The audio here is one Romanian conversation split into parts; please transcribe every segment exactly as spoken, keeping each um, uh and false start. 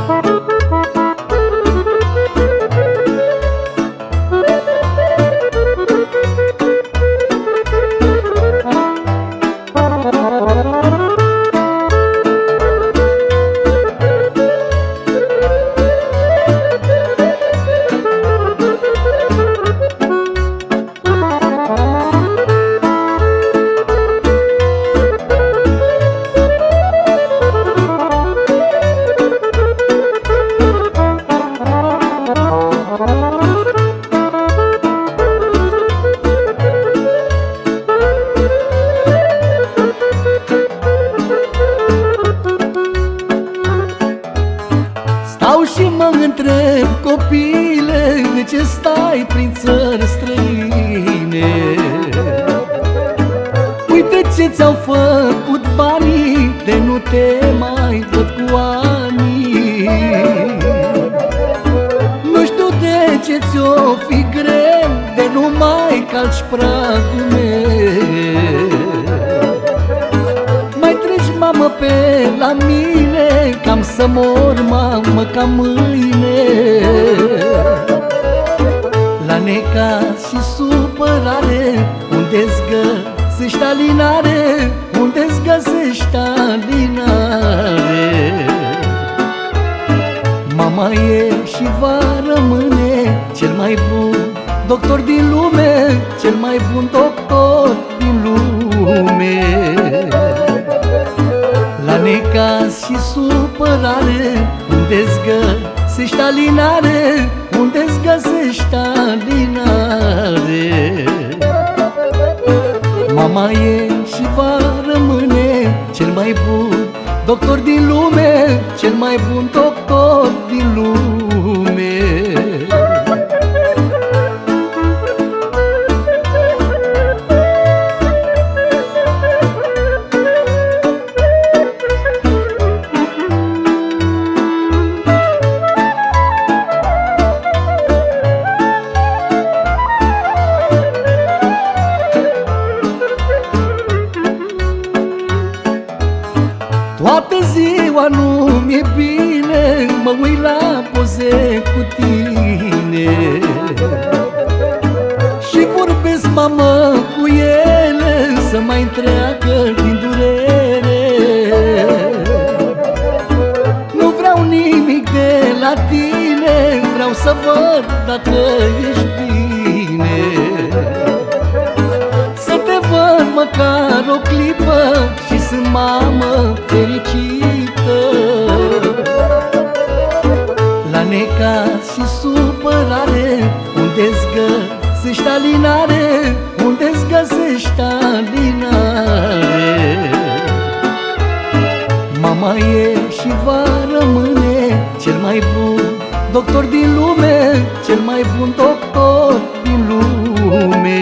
Stau și mă întreb, copile, de ce stai prin țări străine? Uite ce ți-au făcut banii, de nu te mai văd cu ani. Nu știu de ce ți-o fi greu, de nu mai calci pragul meu. Mai treci, mamă, pe la mine, cam să mor, mamă, ca mâine. La necaz și supărare, unde-ți găsești alinare? Unde-ți găsești alinare? Mama e și va rămâne cel mai bun doctor din lume, cel mai bun doctor din lume. La necaz și supărare, unde-ți găsești alinare? Unde-ți găsești alinare? Mama e și va rămâne cel mai bun doctor din lume, cel mai bun doctor din lume. Toată ziua nu mi-e bine, mă uit la poze cu tine și vorbesc, mamă, cu ele, să mai întreagă din durere. Nu vreau nimic de la tine, vreau să văd dacă ești bine. Să te văd măcar o clipă și sunt mamă fericită. La necaz și supărare, unde-ți găsești alinare? Unde-ți găsești alinare? Mama e și va rămâne cel mai bun doctor din lume, cel mai bun doctor din lume.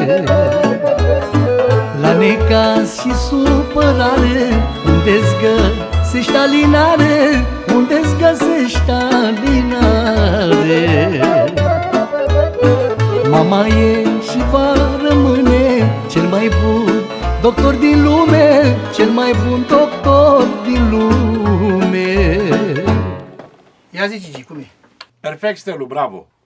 La necaz și supărare, unde-ți găsești alinare? Unde-ți găsești alinare? Mama e și va rămâne cel mai bun doctor din lume, cel mai bun doctor din lume. Ia zi, Gigi, cum e? Perfect, Stelu, bravo!